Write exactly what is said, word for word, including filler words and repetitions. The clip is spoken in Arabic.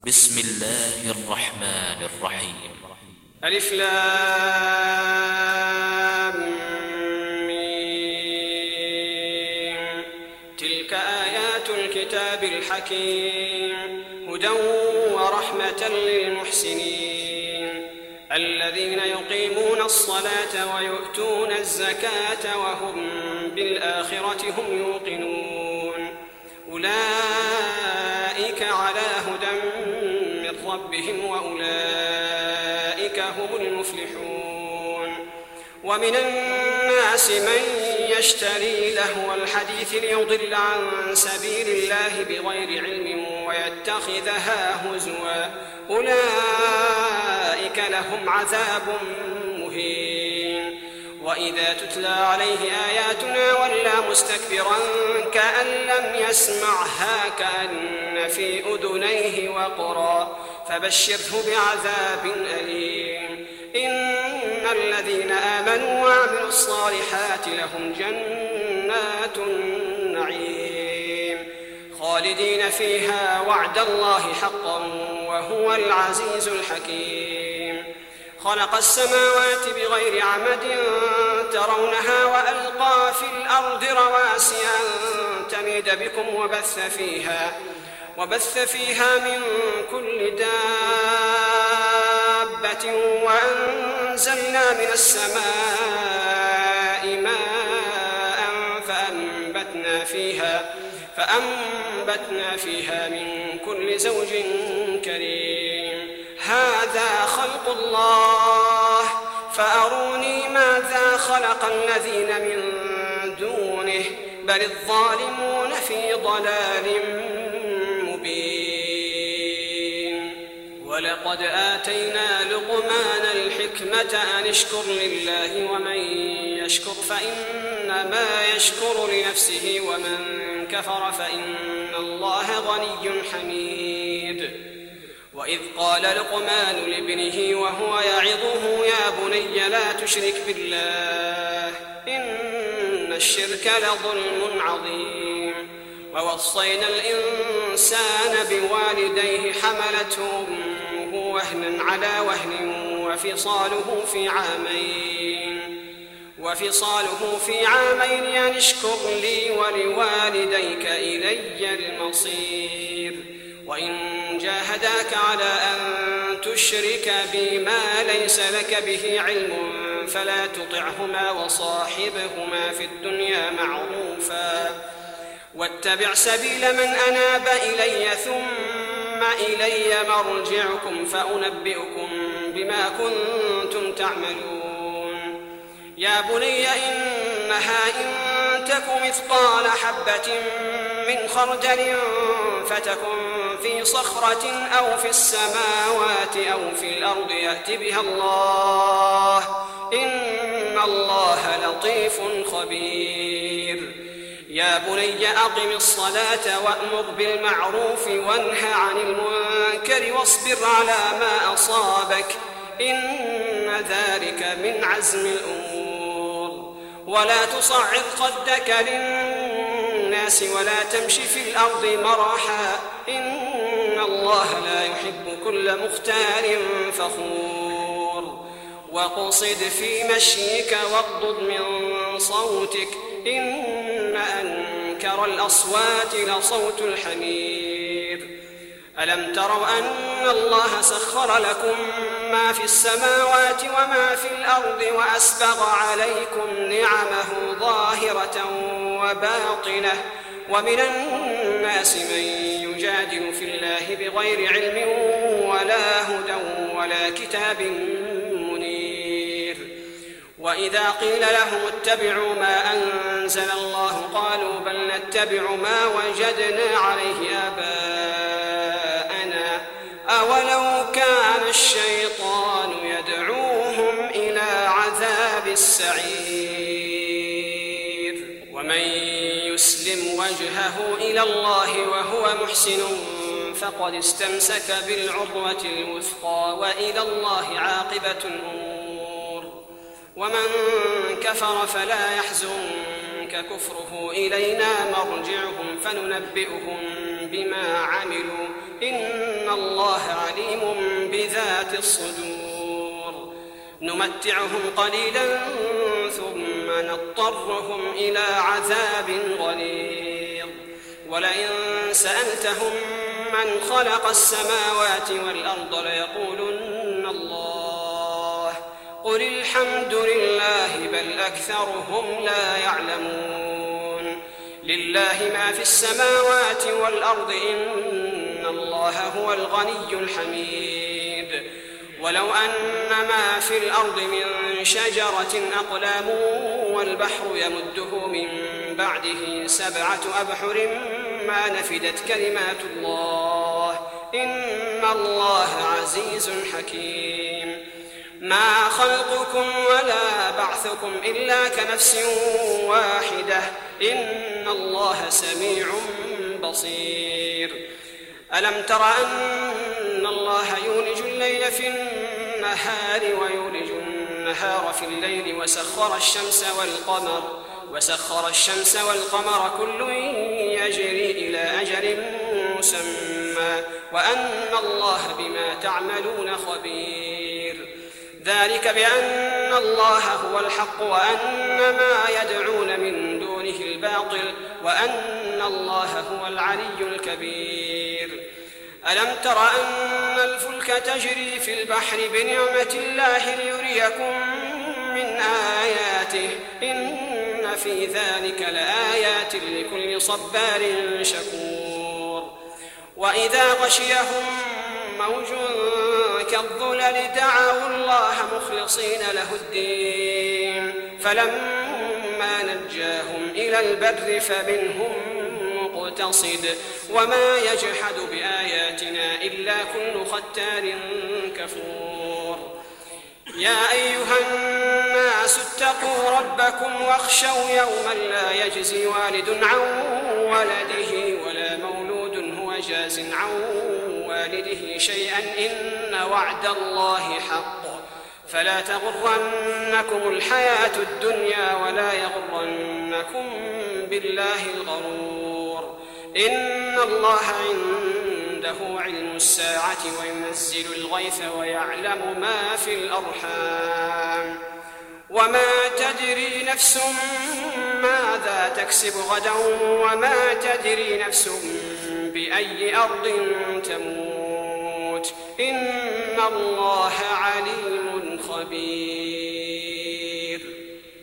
بسم الله الرحمن الرحيم. ألف لام ميم. تلك آيات الكتاب الحكيم هدى ورحمة للمحسنين الذين يقيمون الصلاة ويؤتون الزكاة وهم بالآخرة هم يوقنون أولئك على هدى من ربهم وأولئك هم المفلحون. ومن الناس من يشتري لهو الحديث ليضل عن سبيل الله بغير علم ويتخذها هزوا أولئك لهم عذاب مهين. وإذا تتلى عليه آياتنا ولى مستكبرا كأن لم يسمعها كأن في أذنيه وقرا فبشره بعذاب أليم. إن الذين آمنوا وعملوا الصالحات لهم جنات النعيم خالدين فيها وعد الله حقا وهو العزيز الحكيم. خلق السماوات بغير عمد ترونها وألقى في الأرض رواسي أن تميد بكم وبث فيها وبث فيها من كل دابة وأنزلنا من السماء ماء فأنبتنا فيها فأنبتنا فيها من كل زوج كريم. هذا خلق الله فأروني ماذا خلق الذين من دونه بل الظالمون في ضلال مبين. ولقد آتينا لقمان الحكمة أن اشكر لله ومن يشكر فإنما يشكر لنفسه ومن كفر فإن الله غني حميد. وإذ قال لقمان لابنه وهو يعظه يا بني لا تشرك بالله إن الشرك لظلم عظيم. ووصينا الإنسان بوالديه حملته أمه وهنا على وهن وفصاله في عامين وفصاله في عامين أن اشكر لي ولوالديك إلي المصير. وإن جاهداك على أن تشرك بي ما ليس لك به علم فلا تطعهما وصاحبهما في الدنيا معروفا واتبع سبيل من أناب إلي ثم إلي مرجعكم فأنبئكم بما كنتم تعملون. يا بني إنها إن تك مثقال حبة من خردل فتكن في صخرة أو في السماوات أو في الأرض يأت بها الله إن الله لطيف خبير. يا بني أقم الصلاة وأمر بالمعروف وانه عن المنكر واصبر على ما أصابك إن ذلك من عزم الأمور. ولا تصعد خدك للناس ولا تمشي في الأرض مرحا إن الله لا يحب كل مختال فخور. وقصد في مشيك واغضض من صوتك إن أنكر الأصوات لصوت الحمير. ألم تروا أن الله سخر لكم ما في السماوات وما في الأرض وأسبغ عليكم نعمه ظاهرة وباطنة ومن الناس من يجادل في الله بغير علم ولا هدى ولا كتاب منير. وإذا قيل لهم اتبعوا ما أنزل الله قالوا بل نتبع ما وجدنا عليه آباءنا أولو كان الشيطان يدعوهم إلى عذاب السعير. ومن يسلم وجهه إلى الله وهو محسن فقد استمسك بالعروة الوثقى وإلى الله عاقبة الأمور. ومن كفر فلا يحزنك كفره إلينا مرجعهم فننبئهم بما عملوا إن الله عليم بذات الصدور نمتعهم قليلا ثم نضطرهم إلى عذاب غليظ ولئن سألتهم من خلق السماوات والأرض ليقولن الله قل الحمد لله بل أكثرهم لا يعلمون لله ما في السماوات والأرض إن الله هو الغني الحميد ولو أن ما في الأرض من شجرة أقلام والبحر يمده من بعده سبعة أبحر ما نفدت كلمات الله إن الله عزيز حكيم ما خلقكم ولا بعثكم إلا كنفس واحدة إن الله سميع بصير ألم تر أن الله يولج الليل في النهار ويولج النهار في الليل وسخر الشمس والقمر وسخر الشمس والقمر كل يجري إلى أجل مسمى وأن الله بما تعملون خبير ذلك بأن الله هو الحق وأن ما يدعون من دونه الباطل وأن الله هو العلي الكبير ألم تر أن الفلك تجري في البحر بنعمة الله ليريكم من آياته إن في ذلك لآيات لكل صبار شكور وإذا غشيهم موج كالظلل دعوا الله مخلصين له الدين فلما نجاهم إلى البر فمنهم مقتصد وما يجحد بآياتنا إلا كل ختار كفور يا أيها الناس اتقوا ربكم واخشوا يوما لا يجزي والد عن ولده ولا مولود هو جاز عن والده شيئا إن وعد الله حق فلا تغرنكم الحياة الدنيا ولا يغرنكم بالله الغرور إن الله عنده علم الساعة وينزل الغيث ويعلم ما في الأرحام وما تدري نفس ماذا تكسب غدا وما تدري نفس بأي أرض تموت إن الله عليم خبير